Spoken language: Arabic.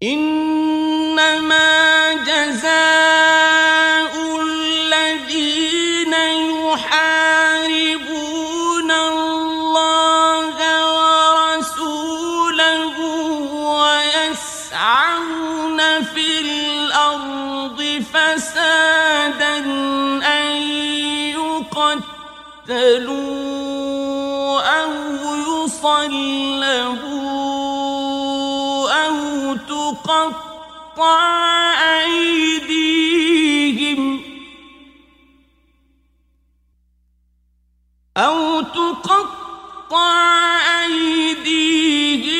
إنما جزاء الذين يحاربون الله ورسوله ويسعون في الأرض فسادا أن يقتلوا أو يصلبوا أو تقطع أيديهم